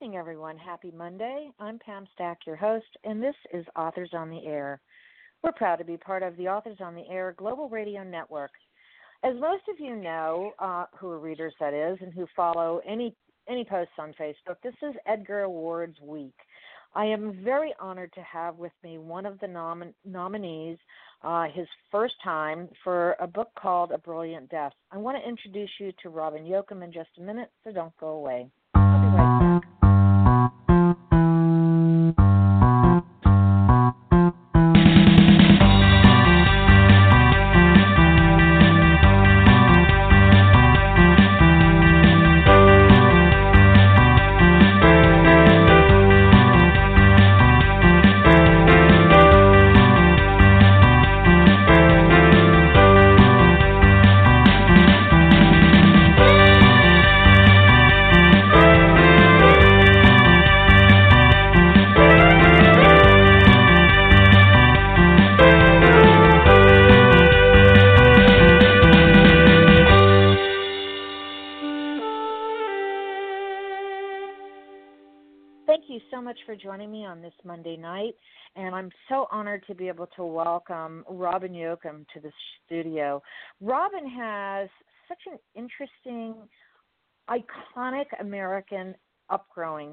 morning, everyone. Happy Monday. I'm Pam Stack, your host, and this is Authors on the Air. We're proud to be part of the Authors on the Air Global Radio Network. As most of you know, who are readers, that is, and who follow any posts on Facebook, this is Edgar Awards Week. I am very honored to have with me one of the nominees, his first time, for a book called A Brilliant Death. I want to introduce you to Robin Yoakum in just a minute, so don't go away. I'll be right back. For joining me on this Monday night, and I'm so honored to be able to welcome Robin Yoakum to the studio. Robin has such an interesting, iconic American upgrowth.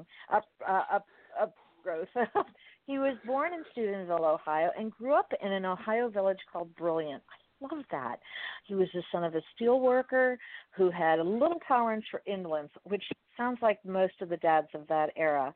He was born in Steubenville, Ohio, and grew up in an Ohio village called Brilliant. I love that. He was the son of a steel worker who had a little tolerance for indolence, which sounds like most of the dads of that era.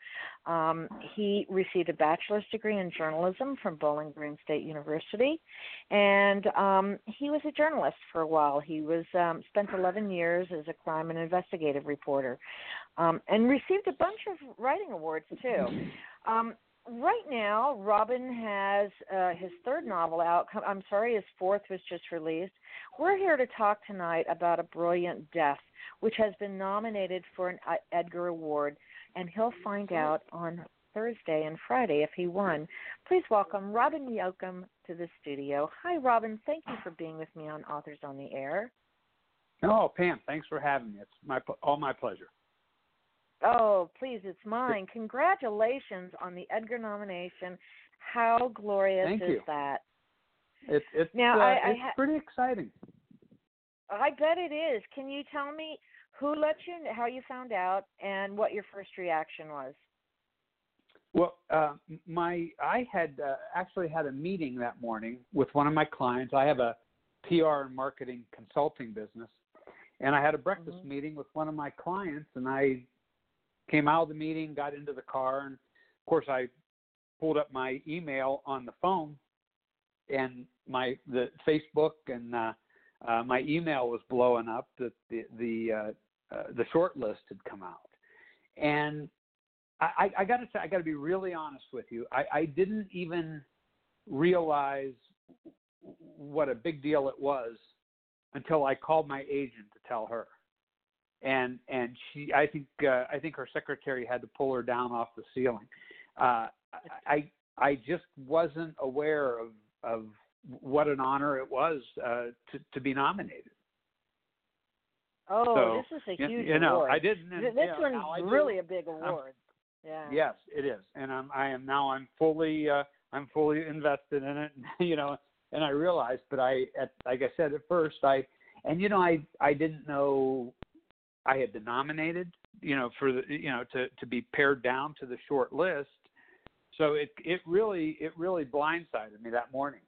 He received a bachelor's degree in journalism from Bowling Green State University, and he was a journalist for a while. He was spent 11 years as a crime and investigative reporter, and received a bunch of writing awards too. Right now, Robin has his third novel out. His fourth was just released. We're here to talk tonight about A Brilliant Death, which has been nominated for an Edgar Award, and he'll find out on Thursday and Friday if he won. Please welcome Robin Yoakum to the studio. Hi, Robin. Thank you for being with me on Authors on the Air. Oh, Pam, thanks for having me. It's all my pleasure. Oh, please, it's mine. Congratulations on the Edgar nomination. How glorious Thank is you. that? It's pretty exciting. I bet it is. Can you tell me who let you, how you found out, and what your first reaction was? Well, I had actually had a meeting that morning with one of my clients. I have a PR and marketing consulting business, and I had a breakfast meeting with one of my clients, and I came out of the meeting, got into the car, and of course I pulled up my email on the phone, and the Facebook and my email was blowing up that the short list had come out. And I got to say, I got to be really honest with you. I didn't even realize what a big deal it was until I called my agent to tell her. And she, I think her secretary had to pull her down off the ceiling. I just wasn't aware of what an honor it was to be nominated. Oh, so, this is a huge award. I didn't. This one's really a big award. Yeah. Yes, it is, and I'm fully invested in it. And I realized, but like I said at first, I didn't know I had been nominated, for the, to be pared down to the short list. So it really blindsided me that morning.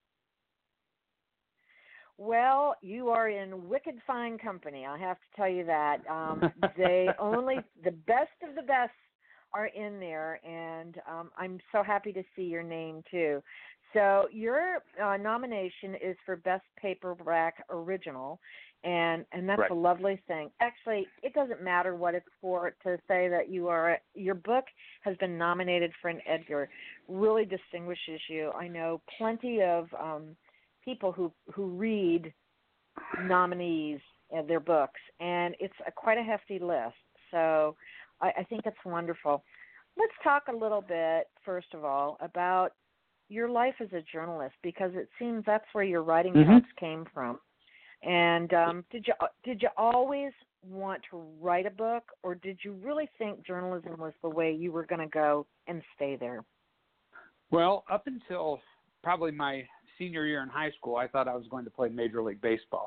Well, you are in wicked fine company. I have to tell you that. The best of the best are in there, and I'm so happy to see your name too. So your nomination is for Best Paperback Original. And that's Correct. A lovely thing. Actually, it doesn't matter what it's for to say that your book has been nominated for an Edgar. Really distinguishes you. I know plenty of people who read nominees of their books, and it's quite a hefty list. So I think it's wonderful. Let's talk a little bit, first of all, about your life as a journalist, because it seems that's where your writing chops came from. And did you always want to write a book, or did you really think journalism was the way you were going to go and stay there? Well, up until probably my senior year in high school, I thought I was going to play Major League Baseball.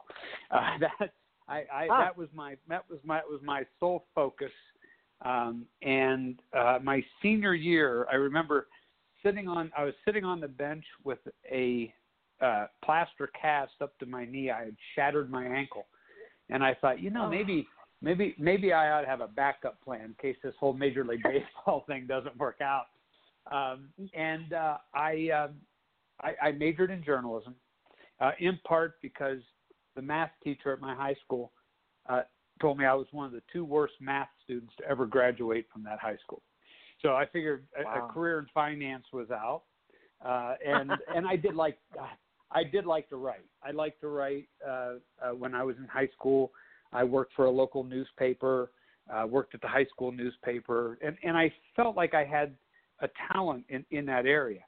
That was my sole focus. And my senior year, I remember I was sitting on the bench with a plaster cast up to my knee. I had shattered my ankle, and I thought, maybe I ought to have a backup plan in case this whole Major League Baseball thing doesn't work out. I majored in journalism, in part because the math teacher at my high school told me I was one of the 2 worst math students to ever graduate from that high school. So I figured a career in finance was out, and I did like to write. I liked to write when I was in high school. I worked for a local newspaper, worked at the high school newspaper, and I felt like I had a talent in that area.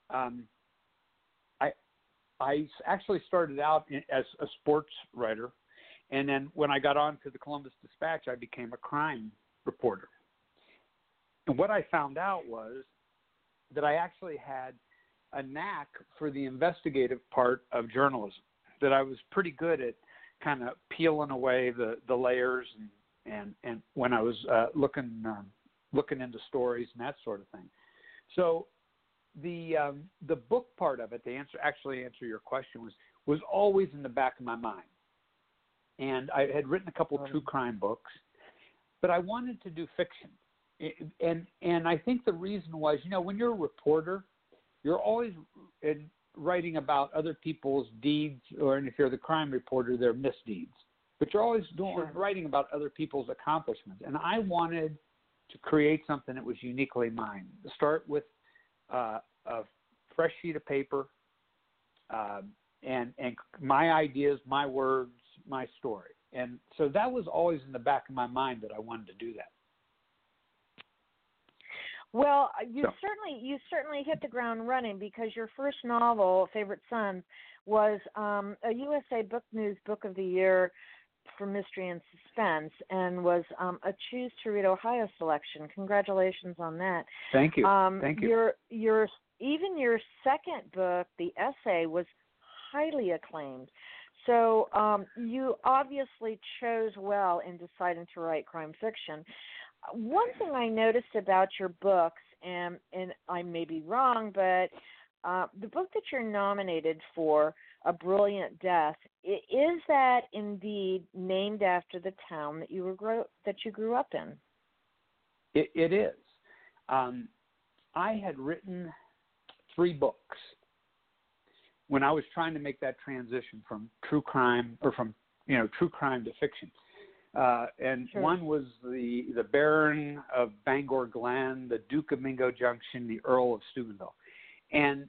I actually started out as a sports writer, and then when I got on to the Columbus Dispatch, I became a crime reporter. And what I found out was that I actually had a knack for the investigative part of journalism, that I was pretty good at kind of peeling away the layers and when I was looking into stories and that sort of thing. So the book part of it, to answer your question, was always in the back of my mind. And I had written a couple of true crime books, but I wanted to do fiction. And I think the reason was, when you're a reporter, you're always writing about other people's deeds, or if you're the crime reporter, their misdeeds. But you're always writing about other people's accomplishments. And I wanted to create something that was uniquely mine. To start with a fresh sheet of paper, and my ideas, my words, my story. And so that was always in the back of my mind, that I wanted to do that. Well, you certainly hit the ground running, because your first novel, Favorite Sons, was a USA Book News Book of the Year for Mystery and Suspense, and was a Choose to Read Ohio selection. Congratulations on that. Thank you. Thank you. Even your second book, the essay, was highly acclaimed. So you obviously chose well in deciding to write crime fiction. One thing I noticed about your books, and I may be wrong, but the book that you're nominated for, A Brilliant Death, is that indeed named after the town that you grew up in? It is. I had written 3 books when I was trying to make that transition from true crime to fiction. And one was the Baron of Bangor Glen, the Duke of Mingo Junction, the Earl of Steubenville, and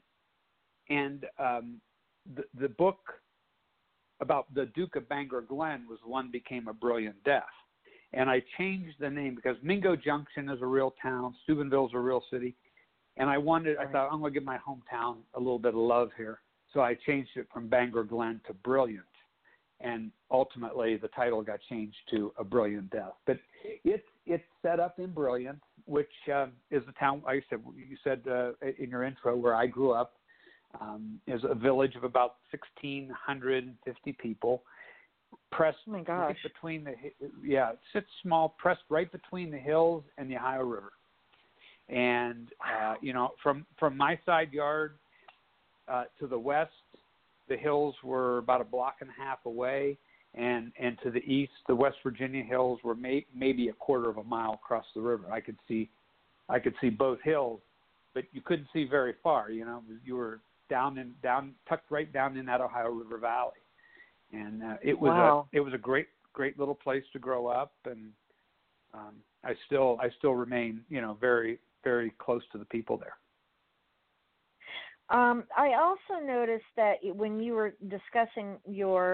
the book about the Duke of Bangor Glen was one became A Brilliant Death, and I changed the name because Mingo Junction is a real town, Steubenville is a real city, and I thought, I'm going to give my hometown a little bit of love here, so I changed it from Bangor Glen to Brilliant. And ultimately, the title got changed to A Brilliant Death. But it's set up in Brilliant, which is the town, like you said in your intro, where I grew up. Is a village of about 1,650 people, pressed right between it's small, pressed right between the hills and the Ohio River. And from my side yard to the west, the hills were about a block and a half away, and to the east, the West Virginia hills were maybe a quarter of a mile across the river. I could see both hills, but you couldn't see very far. You were tucked right down in that Ohio River Valley, and it was a great little place to grow up, and I still remain very, very close to the people there. I also noticed that when you were discussing your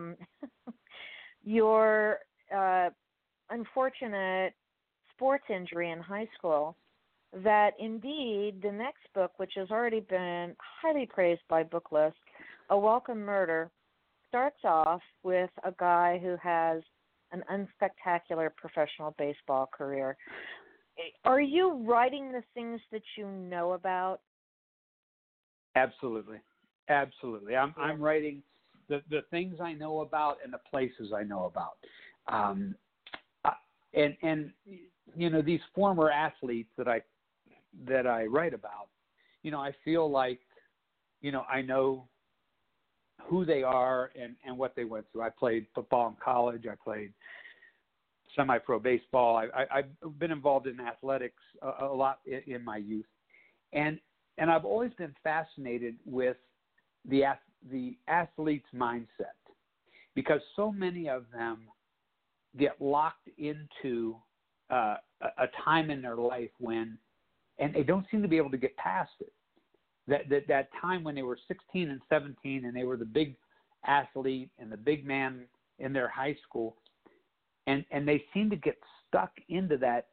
your unfortunate sports injury in high school, that indeed the next book, which has already been highly praised by Booklist, A Welcome Murder, starts off with a guy who has an unspectacular professional baseball career. Are you writing the things that you know about? Absolutely. Absolutely. I'm writing the things I know about and the places I know about. And you know, these former athletes that I write about, you know, I feel like, you know, I know who they are and what they went through. I played football in college. I played semi-pro baseball. I've been involved in athletics a lot in my youth. And I've always been fascinated with the athlete's mindset, because so many of them get locked into a time in their life when, and they don't seem to be able to get past it. That time when they were 16 and 17 and they were the big athlete and the big man in their high school, and they seem to get stuck into that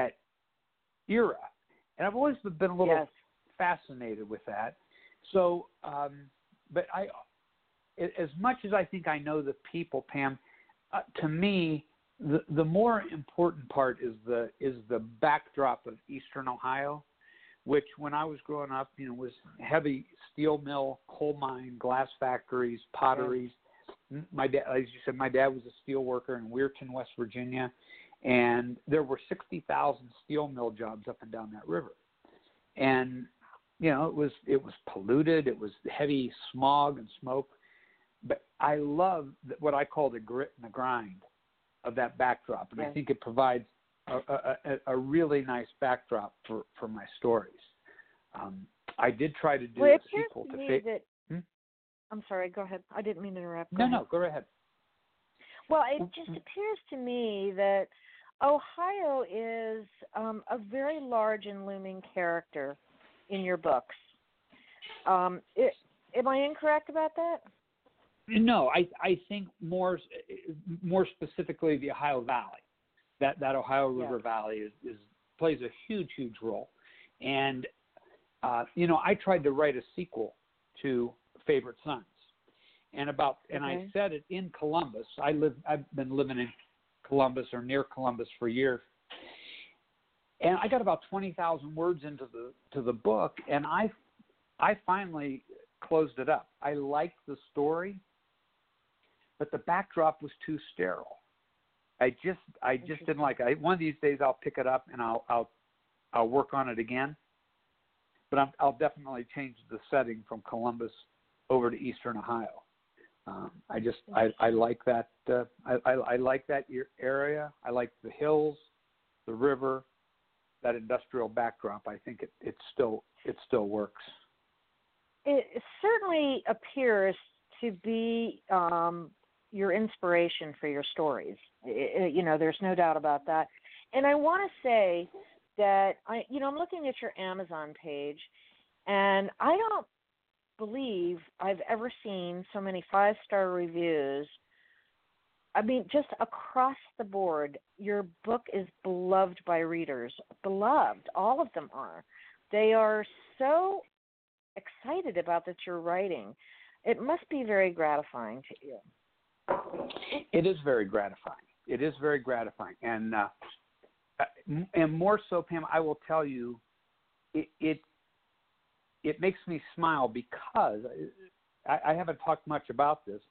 era. And I've always been a little fascinated with that. So, but as much as I think I know the people, Pam, to me, the more important part is the backdrop of Eastern Ohio, which when I was growing up, you know, was heavy steel mill, coal mine, glass factories, potteries. My dad, as you said, my dad was a steel worker in Weirton, West Virginia, and there were 60,000 steel mill jobs up and down that river. And you know, it was polluted. It was heavy smog and smoke. But I love what I call the grit and the grind of that backdrop, and I think it provides a really nice backdrop for my stories. I did try to do a sequel to Fate. I'm sorry, go ahead. I didn't mean to interrupt. No, go ahead. Well, it just appears to me that Ohio is a very large and looming character in your books. Am I incorrect about that? No, I think more specifically the Ohio Valley. That Ohio River Valley plays a huge role. And you know, I tried to write a sequel to Favorite Sons. And I said it in Columbus. I've been living in Columbus or near Columbus for years. And I got about 20,000 words into the book, and I finally closed it up. I liked the story, but the backdrop was too sterile. I just didn't like it. One of these days I'll pick it up and I'll work on it again. But I'll definitely change the setting from Columbus over to Eastern Ohio. I like that. I like that area. I like the hills, the river, that industrial backdrop. I think it still works. It certainly appears to be your inspiration for your stories. You know, there's no doubt about that. And I want to say that I'm looking at your Amazon page, and I don't believe I've ever seen so many 5-star reviews. I mean, just across the board, your book is beloved by readers. Beloved, all of them are. They are so excited about that you're writing. It must be very gratifying to you. It is very gratifying. It is very gratifying, and more so, Pam, I will tell you, it makes me smile because I haven't talked much about this.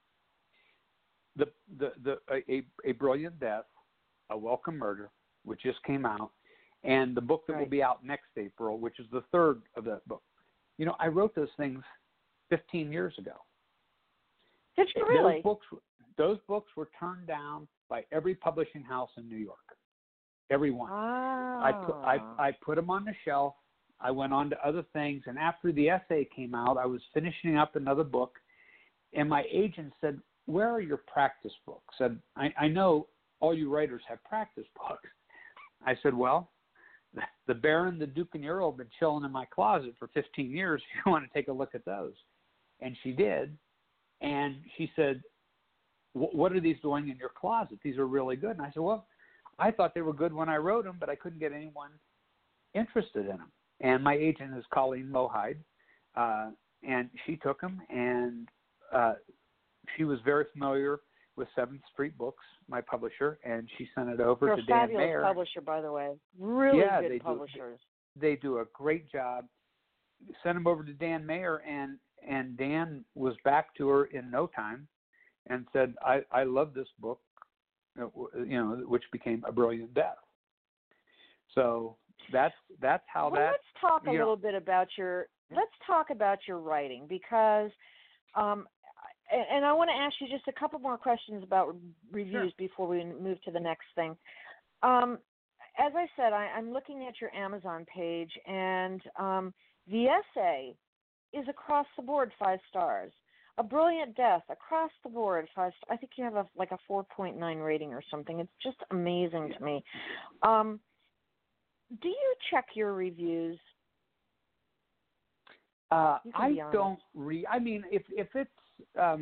A Brilliant Death, A Welcome Murder, which just came out, and the book that will be out next April, which is the third of that book. You know, I wrote those things 15 years ago. Did you really? Those books were turned down by every publishing house in New York. Every one. I put them on the shelf. I went on to other things, and after the essay came out, I was finishing up another book, and my agent said, "Where are your practice books?" Said, I know all you writers have practice books. I said, well, the Baron, the Duke, and the Earl have been chilling in my closet for 15 years. If you want to take a look at those. And she did. And she said, what are these doing in your closet? These are really good. And I said, well, I thought they were good when I wrote them, but I couldn't get anyone interested in them. And my agent is Colleen Mohide, and she took them, and she was very familiar with 7th Street Books, my publisher, and she sent it over They're to a Dan fabulous Mayer. publisher, by the way. Really Yeah, good publishers. They do a great job. Sent them over to Dan Mayer, and Dan was back to her in no time and said, I love this book, which became A Brilliant Death. So that's how well, that. Let's talk a little bit about your writing, because and I want to ask you just a couple more questions about reviews before we move to the next thing. As I said, I'm looking at your Amazon page, and the essay is across the board 5 stars. A Brilliant Death, across the board 5 stars. I think you have a 4.9 rating or something. It's just amazing to me. Do you check your reviews? I don't read. I mean, if it's a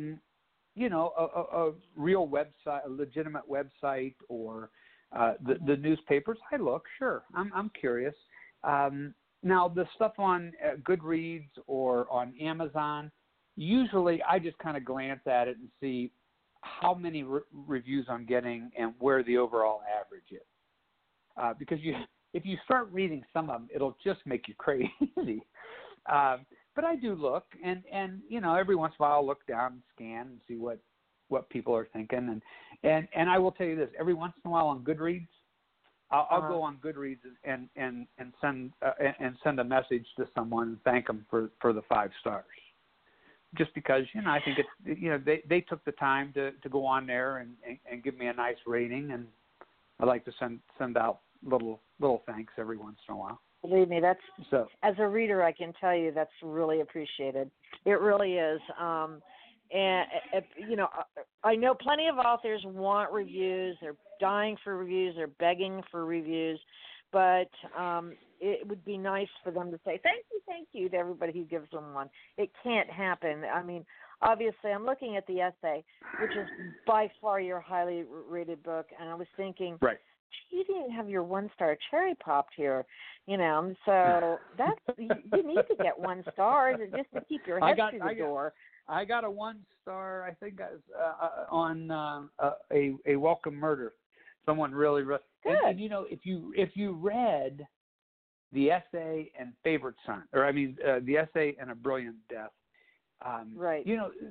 real website, a legitimate website, or the newspapers, I look. Sure, I'm curious. Now, the stuff on Goodreads or on Amazon, usually I just kind of glance at it and see how many reviews I'm getting and where the overall average is. Because if you start reading some of them, it'll just make you crazy. But I do look, and every once in a while I'll look down and scan and see what people are thinking. And I will tell you this, every once in a while on Goodreads, I'll go on Goodreads and send a message to someone and thank them for the 5 stars. Just because, I think it's, they took the time to go on there and give me a nice rating, and I like to send out little thanks every once in a while. Believe me, as a reader, I can tell you that's really appreciated. It really is. And I know plenty of authors want reviews. They're dying for reviews. They're begging for reviews. But it would be nice for them to say thank you to everybody who gives them one. It can't happen. I mean, obviously, I'm looking at the essay, which is by far your highly rated book, and I was thinking, right. You didn't have your 1-star cherry popped here, so that's you need to get 1 star just to keep your head through the door. I got a 1-star, I think, on a Welcome Murder. Someone really good. And if you read the essay and Favorite Son, or the essay and A Brilliant Death, right?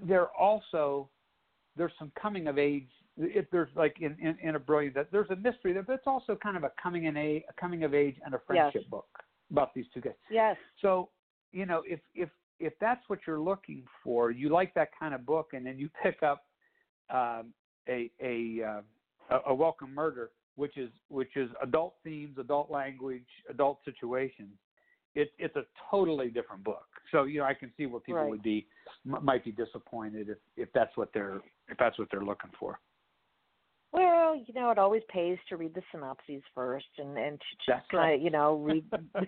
There's some coming of age. If there's like in A Brilliant Death, there's a mystery there, but it's also kind of a coming of age and a friendship book about these 2 guys. Yes. So if that's what you're looking for, you like that kind of book, and then you pick up a Welcome Murder, which is adult themes, adult language, adult situations. It's a totally different book. So I can see where people might be disappointed if that's what they're looking for. Well, it always pays to read the synopses first and to just kind of, read.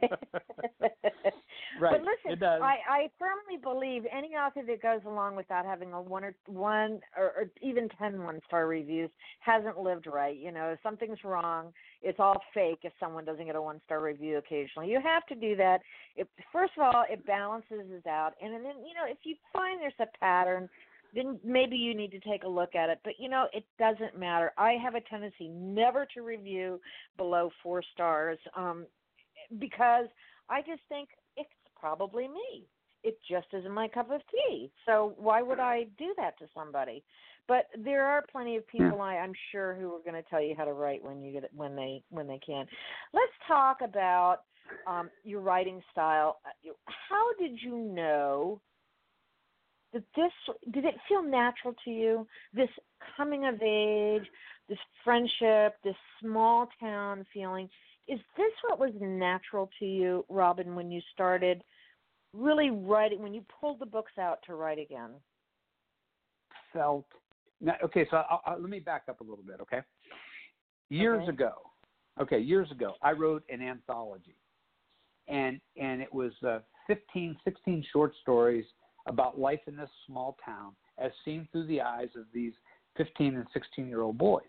Right. But listen, it does. I firmly believe any author that goes along without having a one or even 10 1-star reviews hasn't lived right. If something's wrong, it's all fake if someone doesn't get a 1-star review occasionally. You have to do that. First of all, it balances it out. And then, if you find there's a pattern, then maybe you need to take a look at it. But, it doesn't matter. I have a tendency never to review below 4 stars because I just think it's probably me. It just isn't my cup of tea. So why would I do that to somebody? But there are plenty of people I'm sure who are going to tell you how to write when they can. Let's talk about your writing style. How did you know that did it feel natural to you, this coming of age, this friendship, this small town feeling? Is this what was natural to you, Robin, when you started really writing, when you pulled the books out to write again? Okay, so let me back up a little bit, okay? Years ago, I wrote an anthology, and it was 15, 16 short stories about life in this small town as seen through the eyes of these 15 and 16-year-old boys.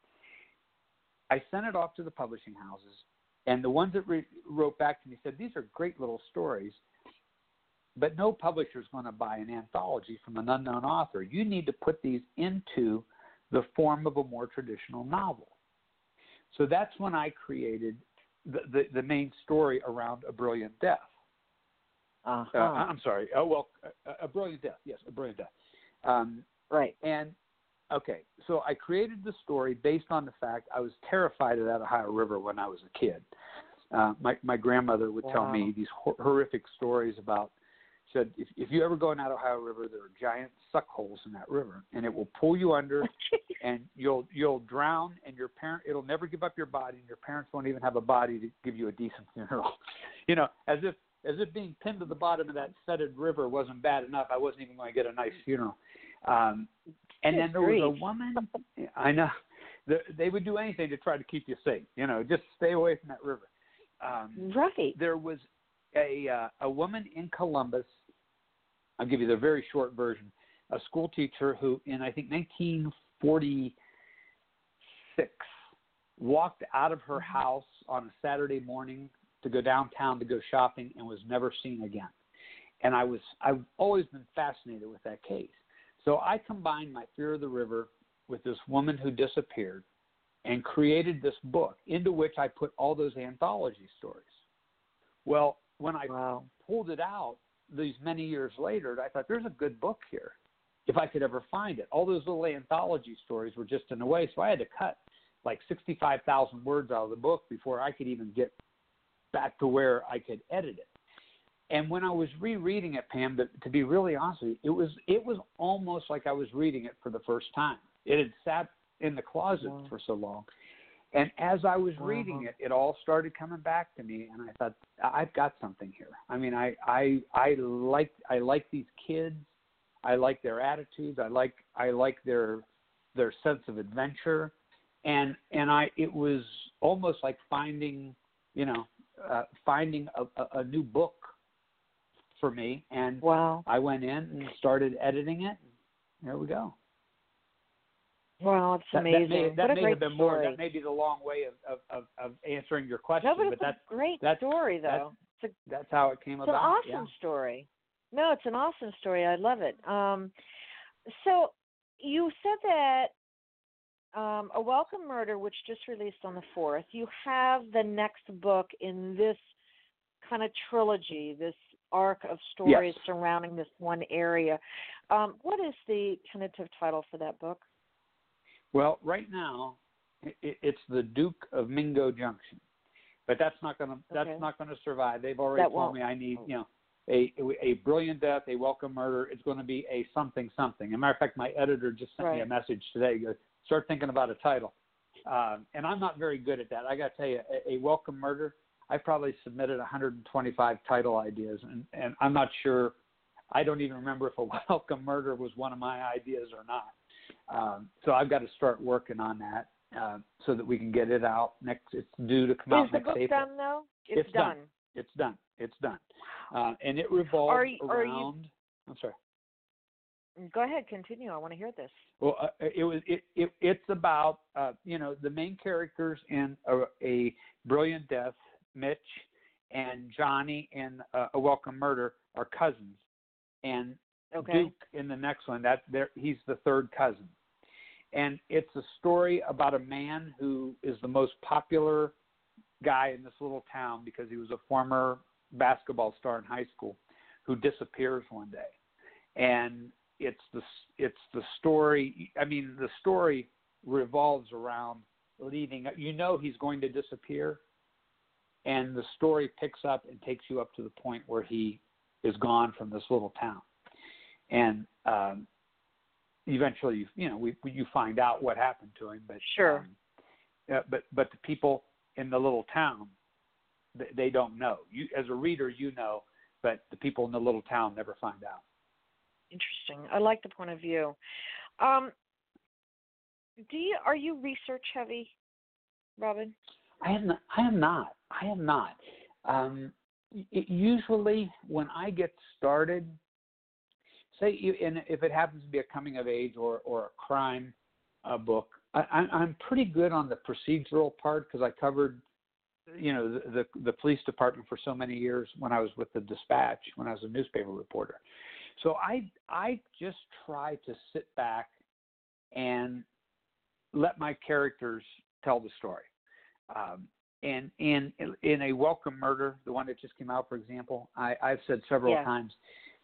I sent it off to the publishing houses, and the ones that wrote back to me said, these are great little stories, but no publisher is going to buy an anthology from an unknown author. You need to put these into the form of a more traditional novel. So that's when I created the main story around A Brilliant Death. I'm sorry. A Brilliant Death. Yes, A Brilliant Death. Right. And okay, so I created the story based on the fact I was terrified of that Ohio River when I was a kid. My grandmother would tell me these horrific stories about. Said if you ever go in that Ohio River, there are giant suck holes in that river, and it will pull you under, and you'll drown, and it'll never give up your body, and your parents won't even have a body to give you a decent funeral. You know, as if being pinned to the bottom of that fetid river wasn't bad enough, I wasn't even going to get a nice funeral. And then there was a woman. I know they would do anything to try to keep you safe. You know, just stay away from that river. Right. There was a woman in Columbus. I'll give you the very short version. A school teacher who, in I think 1946, walked out of her house on a Saturday morning to go downtown to go shopping and was never seen again. And I've always been fascinated with that case. So I combined my fear of the river with this woman who disappeared and created this book into which I put all those anthology stories. Well, when I pulled it out these many years later, I thought there's a good book here if I could ever find it. All those little anthology stories were just in the way, so I had to cut like 65,000 words out of the book before I could even get back to where I could edit it. And when I was rereading it, Pam, to be really honest with you, it was almost like I was reading it for the first time. It had sat in the closet for so long. And as I was reading it, it all started coming back to me, and I thought, I've got something here. I mean, I like these kids. I like their attitudes. I like their sense of adventure, and it was almost like finding a new book for me. And I went in and started editing it. And there we go. Wow, it's amazing. That what may a great have been story. more. That may be the long way of answering your question. No, but it's that's a great story, though. That's how it came about. It's an awesome story. No, it's an awesome story. I love it. So you said that A Welcome Murder, which just released on the 4th, you have the next book in this kind of trilogy, this arc of stories surrounding this one area. What is the tentative title for that book? Well, right now, it's the Duke of Mingo Junction, but that's not going to survive. They've already told me I need a Brilliant Death, A Welcome Murder. It's going to be a something. As a matter of fact, my editor just sent me a message today. He goes, start thinking about a title, and I'm not very good at that. I got to tell you, a Welcome Murder. I probably submitted 125 title ideas, and I'm not sure. I don't even remember if A Welcome Murder was one of my ideas or not. So I've got to start working on that so that we can get it out next. It's due to come out next April. Is the book done though? It's done. It's done. And it revolves around. I'm sorry. Go ahead, continue. I want to hear this. Well, it's about the main characters in a Brilliant Death, Mitch and Johnny in A Welcome Murder are cousins, and Duke in the next one, he's the third cousin. And it's a story about a man who is the most popular guy in this little town because he was a former basketball star in high school who disappears one day. And it's the story. I mean, the story revolves around leading. He's going to disappear, and the story picks up and takes you up to the point where he is gone from this little town. And eventually, you find out what happened to him. But but the people in the little town, they don't know. You, as a reader, but the people in the little town never find out. Interesting. I like the point of view. Are you research heavy, Robin? I am not. Usually, when I get started, and if it happens to be a coming of age or a crime book, I'm pretty good on the procedural part because I covered, the police department for so many years when I was with the Dispatch, when I was a newspaper reporter. So I just try to sit back and let my characters tell the story. And in A Welcome Murder, the one that just came out, for example, I've said several times,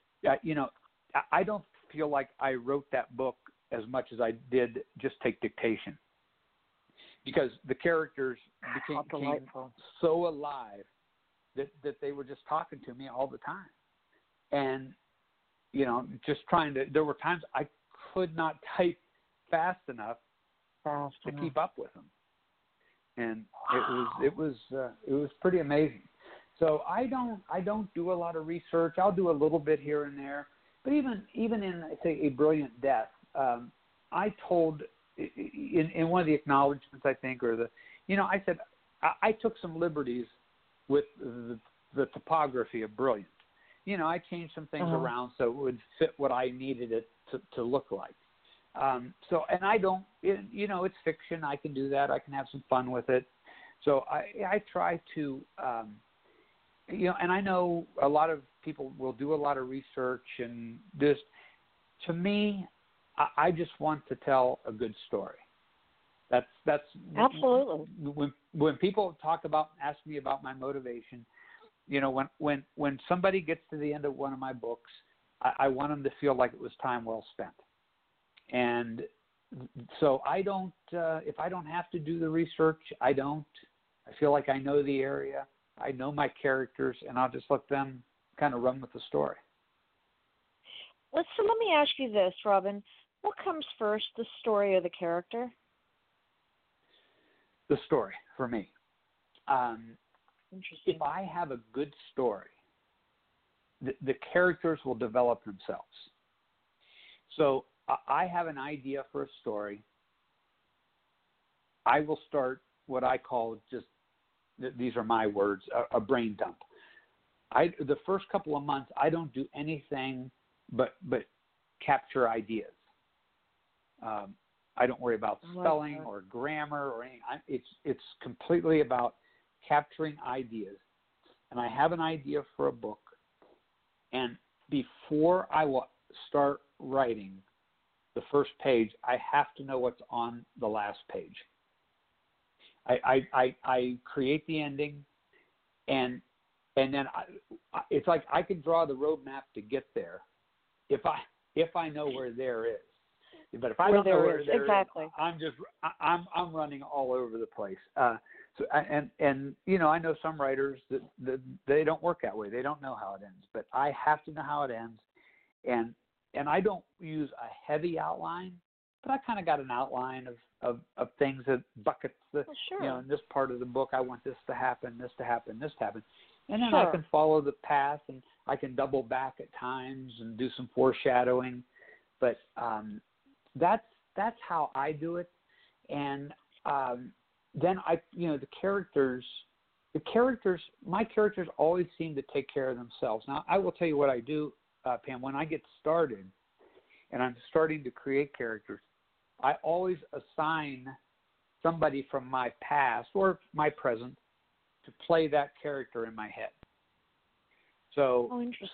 I don't feel like I wrote that book as much as I did just take dictation, because the characters became so alive that they were just talking to me all the time. And, just there were times I could not type fast enough to keep up with them. And it was pretty amazing. So I don't do a lot of research. I'll do a little bit here and there. But even in, say, A Brilliant Death, I told in one of the acknowledgments, I think, or I said I took some liberties with the topography of Brilliant. I changed some things around so it would fit what I needed it to look like. And I don't, it's fiction. I can do that. I can have some fun with it. So I try to, and I know a lot of people will do a lot of research, and just, to me, I just want to tell a good story. That's absolutely. When people ask me about my motivation, when somebody gets to the end of one of my books, I want them to feel like it was time well spent. And so I don't, if I don't have to do the research, I don't. I feel like I know the area, I know my characters, and I'll just let them kind of run with the story. So let me ask you this, Robin. What comes first, the story or the character? The story, for me. Interesting. If I have a good story, the characters will develop themselves. So I have an idea for a story. I will start what I call, just, these are my words, a brain dump. The first couple of months, I don't do anything but capture ideas. I don't worry about spelling or grammar or anything. It's completely about capturing ideas. And I have an idea for a book. And before I will start writing the first page, I have to know what's on the last page. I create the ending, and then it's like I can draw the roadmap to get there if I know where there is. But if I don't know where there is, I'm running all over the place. I know some writers that they don't work that way. They don't know how it ends. But I have to know how it ends, and I don't use a heavy outline, but I kind of got an outline of things, that buckets. In this part of the book, I want this to happen, this to happen, this to happen. And then I can follow the path, and I can double back at times and do some foreshadowing. But that's how I do it. And then my characters always seem to take care of themselves. Now, I will tell you what I do, Pam. When I get started and I'm starting to create characters, I always assign somebody from my past or my present to play that character in my head. So,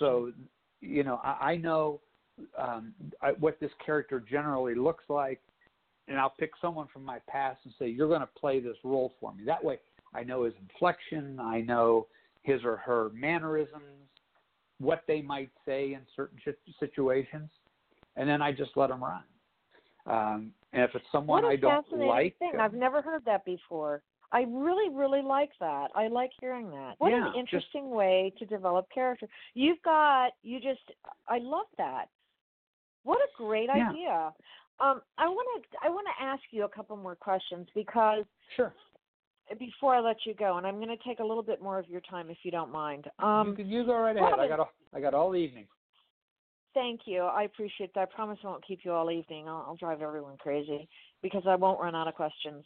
I know what this character generally looks like, and I'll pick someone from my past and say, you're going to play this role for me. That way I know his inflection, I know his or her mannerisms, what they might say in certain situations, and then I just let them run. And if it's someone I don't like... I've never heard that before. I really, really like that. I like hearing that. What an interesting way to develop character. I love that. What a great idea. I want to ask you a couple more questions, because before I let you go, and I'm going to take a little bit more of your time if you don't mind. You go right ahead. I got all evening. Thank you. I appreciate that. I promise I won't keep you all evening. I'll drive everyone crazy because I won't run out of questions.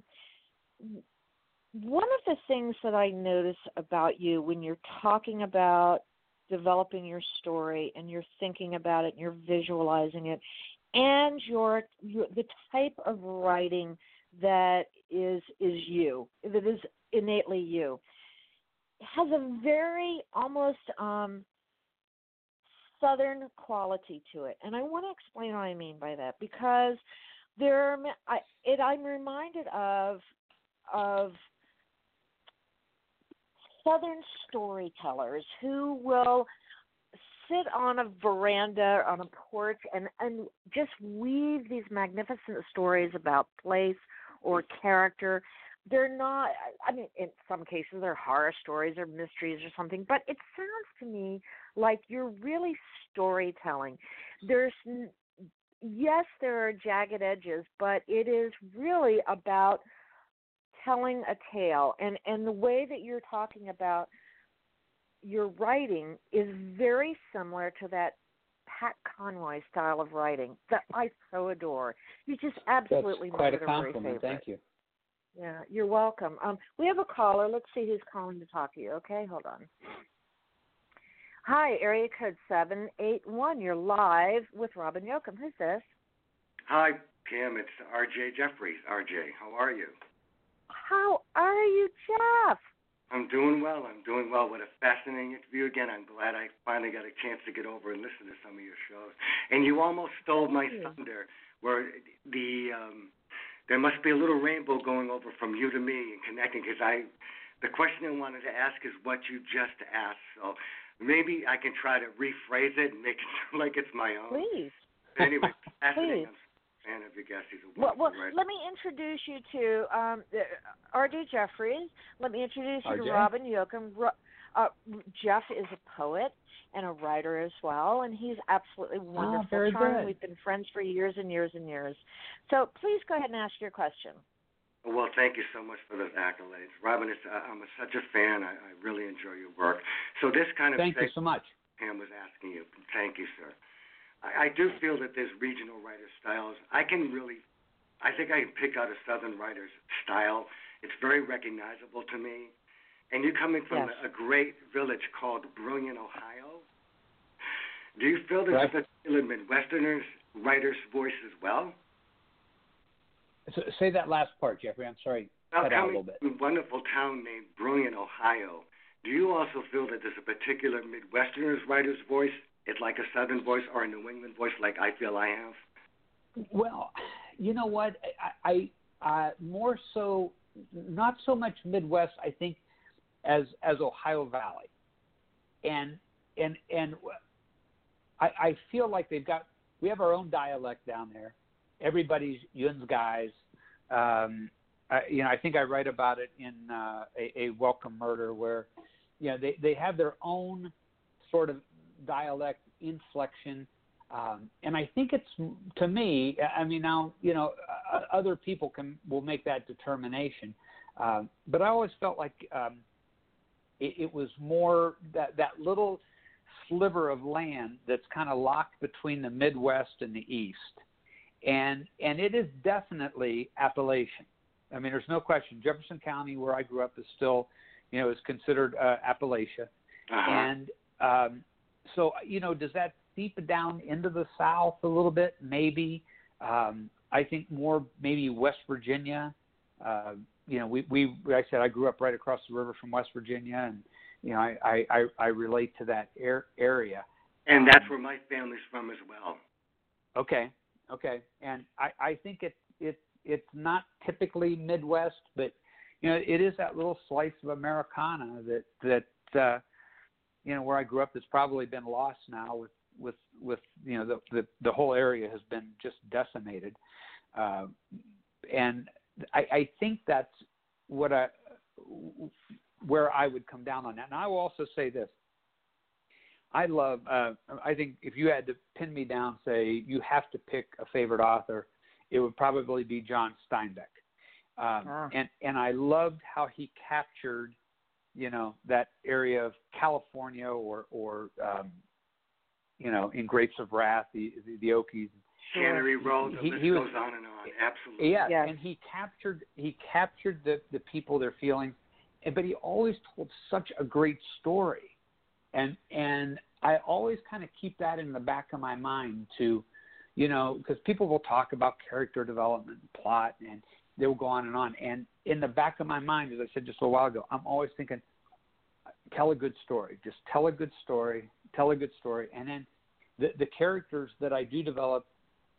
One of the things that I notice about you when you're talking about developing your story and you're thinking about it and you're visualizing it, and the type of writing that is you, that is innately you, has a very almost Southern quality to it. And I want to explain what I mean by that, because I'm reminded of Southern storytellers who will sit on a veranda, on a porch, and just weave these magnificent stories about place or character. They're not, I mean, in some cases they're horror stories or mysteries or something, but it sounds to me like you're really storytelling. Yes, there are jagged edges, but it is really about telling a tale. And the way that you're talking about your writing is very similar to that Pat Conroy style of writing that I so adore. You just absolutely That's quite a make it compliment. very favorite. Thank you. Yeah, you're welcome. We have a caller. Let's see who's calling to talk to you. Okay, hold on. Hi, area code 781. You're live with Robin Yoakum. Who's this? Hi, Kim. It's R.J. Jeffries. R.J., how are you? How are you, Jeff? I'm doing well. What a fascinating interview again. I'm glad I finally got a chance to get over and listen to some of your shows. And you almost stole my thunder, where there must be a little rainbow going over from you to me and connecting, because the question I wanted to ask is what you just asked. So maybe I can try to rephrase it and make it sound like it's my own. Please. But anyway, fascinating. Please. I'm a fan of your guest. He's a wonderful writer. Let me introduce you to R.J. Jeffries. Let me introduce you to Robin Yoakum. Jeff is a poet and a writer as well, and he's absolutely wonderful. Very charming. good. We've been friends for years and years and years. So please go ahead and ask your question. Well, thank you so much for those accolades. Robin, I'm such a fan. I really enjoy your work. So this kind of Thank you so much. Pam was asking you. Thank you, sir. I do feel that there's regional writer styles. I think I can pick out a Southern writer's style. It's very recognizable to me. And you're coming from a great village called Brilliant, Ohio. Do you feel there's a particular Midwesterners writer's voice as well? So, say that last part, Jeffrey. I'm sorry. Cut out a little bit. Coming from a wonderful town named Brilliant, Ohio, do you also feel that there's a particular Midwesterners writer's voice? It's like a Southern voice or a New England voice like I feel I have? Well, you know what? I more so, not so much Midwest, I think, as Ohio Valley. And I feel like we have our own dialect down there. Everybody's Yuns guys. I think I write about it in a Welcome Murder, where they have their own sort of dialect inflection, and I think it's, to me, I mean, now other people will make that determination, but I always felt like it was more that little sliver of land that's kind of locked between the Midwest and the East, and it is definitely Appalachian. I mean, there's no question. Jefferson County, where I grew up, is still, is considered Appalachia, and so, does that seep down into the South a little bit? Maybe. I think more maybe West Virginia. I said I grew up right across the river from West Virginia, and I relate to that area. And that's where my family's from as well. Okay, and I think it's not typically Midwest, but it is that little slice of Americana that where I grew up, that's probably been lost now with the whole area has been just decimated, and I think that's where I would come down on that. And I will also say this: I think if you had to pin me down, say you have to pick a favorite author, it would probably be John Steinbeck, and I loved how he captured that area of California or in Grapes of Wrath, the Okies. Cannery Road, the list goes on and on. Absolutely. Yeah, yes. And he captured the people, their feelings, but he always told such a great story. And I always kind of keep that in the back of my mind too, because people will talk about character development and plot, and they will go on. And in the back of my mind, as I said just a while ago, I'm always thinking, tell a good story. Just tell a good story. And then the characters that I do develop,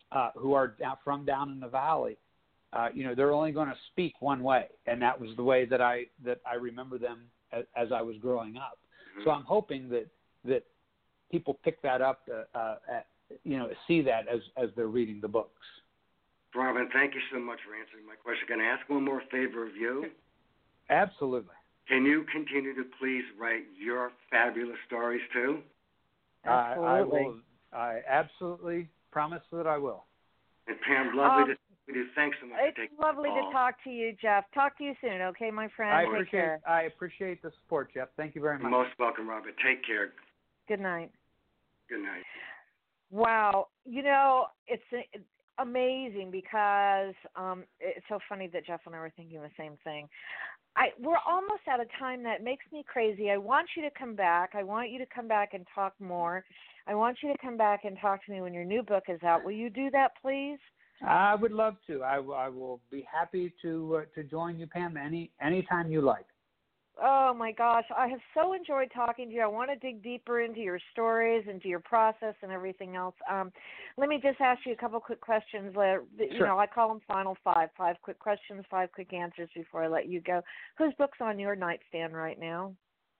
who are from down in the valley, they're only going to speak one way, and that was the way that I remember them as I was growing up. Mm-hmm. So I'm hoping that people pick that up, see that as they're reading the books. Robin, thank you so much for answering my question. Can I ask one more favor of you? Absolutely. Can you continue to please write your fabulous stories too? Absolutely. I absolutely promise that I will. And Pam, lovely to speak with you. Thanks so much for taking the call. It's lovely to talk to you, Jeff. Talk to you soon, okay, my friend? Take care. I appreciate the support, Jeff. Thank you very much. You're most welcome, Robin. Take care. Good night. Good night. Wow. It's amazing because it's so funny that Jeff and I were thinking the same thing. We're almost out of time. That makes me crazy. I want you to come back. I want you to come back and talk more. I want you to come back and talk to me when your new book is out. Will you do that, please? I would love to. I will be happy to join you, Pam, anytime you like. Oh, my gosh. I have so enjoyed talking to you. I want to dig deeper into your stories, into your process and everything else. Let me just ask you a couple quick questions. Sure. I call them Final Five. 5 quick questions, 5 quick answers before I let you go. Whose book's on your nightstand right now?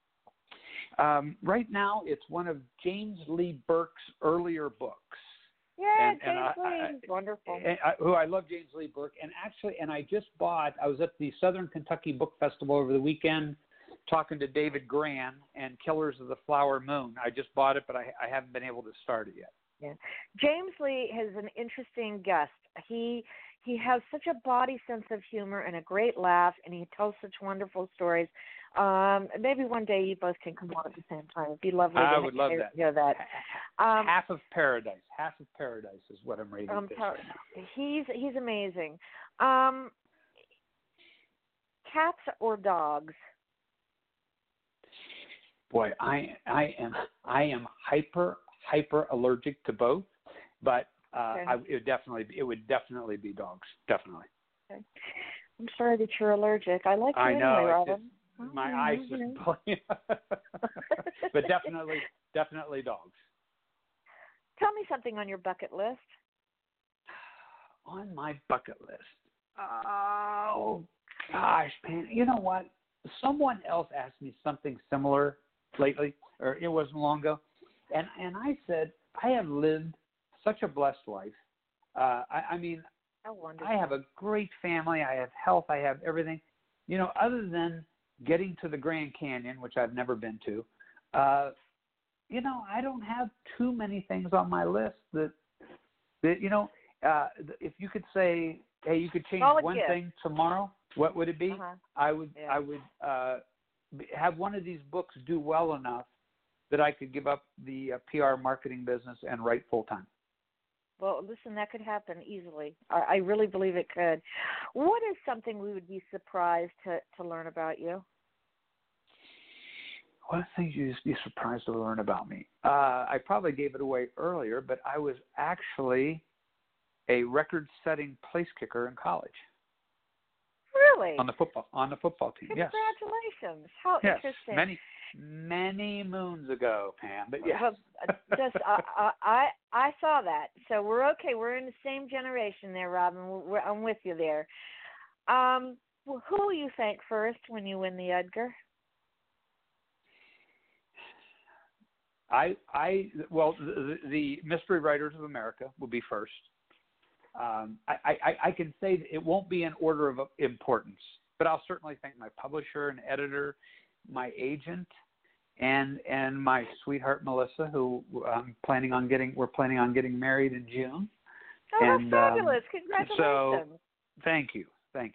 Right now, it's one of James Lee Burke's earlier books. Yeah, James Lee. Wonderful. I love James Lee Burke. And I just bought, I was at the Southern Kentucky Book Festival over the weekend talking to David Gran and Killers of the Flower Moon. I just bought it, but I haven't been able to start it yet. Yeah. James Lee is an interesting guest. He has such a body sense of humor and a great laugh, and he tells such wonderful stories. Maybe one day you both can come on at the same time. It'd be lovely I would love that. Hear that. Half of Paradise is what I'm reading this right now. He's amazing. Cats or dogs? Boy, I am hyper allergic to both, but okay. it would definitely be dogs. Definitely. Okay. I'm sorry that you're allergic. I like you anyway, Robin. My eyes just bully. But definitely dogs. Tell me something on your bucket list. On my bucket list. Oh gosh, man. You know what? Someone else asked me something similar lately, or it wasn't long ago, and I said I have lived such a blessed life. I mean, I have a great family. I have health. I have everything. Other than getting to the Grand Canyon, which I've never been to, I don't have too many things on my list that if you could say, hey, you could change one thing tomorrow, what would it be? Uh-huh. I would have one of these books do well enough that I could give up the PR marketing business and write full time. Well, listen, that could happen easily. I really believe it could. What is something we would be surprised to learn about you? What things you'd be surprised to learn about me? I probably gave it away earlier, but I was actually a record-setting place kicker in college. Really? On the football team. Congratulations! Yes. How interesting. Many moons ago, Pam. But yes. Well, I saw that. So we're okay. We're in the same generation there, Robin. I'm with you there. Well, who will you thank first when you win the Edgar? The Mystery Writers of America will be first. I can say that it won't be in order of importance, but I'll certainly thank my publisher and editor, my agent, and my sweetheart Melissa, who we're planning on getting married in June. Oh, that's fabulous! Congratulations! So, thank you.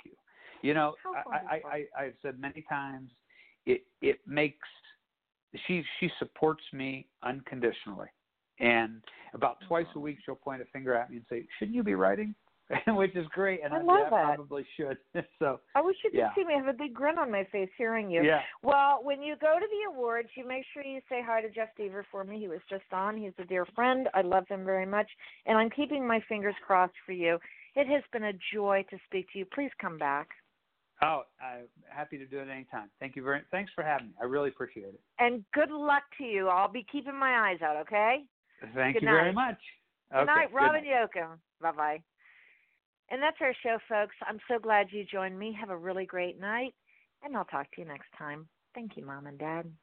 I've said many times, it makes she supports me unconditionally. And about twice a week, she'll point a finger at me and say, "Shouldn't you be writing?" Which is great, and I probably should. So I wish you could see me. I have a big grin on my face hearing you. Yeah. Well, when you go to the awards, you make sure you say hi to Jeff Deaver for me. He was just on. He's a dear friend. I love him very much, and I'm keeping my fingers crossed for you. It has been a joy to speak to you. Please come back. Oh, I'm happy to do it anytime. Thanks for having me. I really appreciate it. And good luck to you. I'll be keeping my eyes out. Okay. Thank you very much. Good night, Good Robin night. Yoakum. Bye-bye. And that's our show, folks. I'm so glad you joined me. Have a really great night, and I'll talk to you next time. Thank you, Mom and Dad.